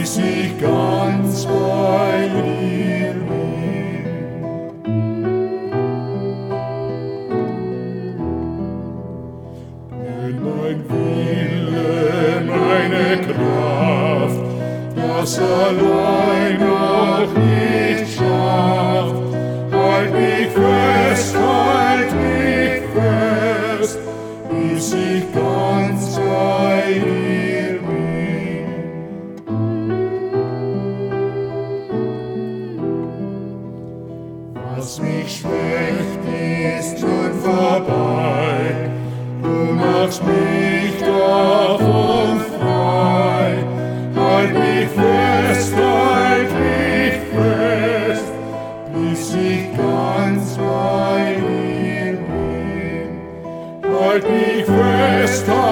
bis ich ganz bei dir bin. Denn mein Wille, meine Kraft, das allein noch nicht schafft, halt mich fest, bis ich ganz bei dir bin. Was mich schwächt, ist schon vorbei, du machst mich davon frei. Halt mich fest, bis ich ganz bei dir bin. Halt mich fest,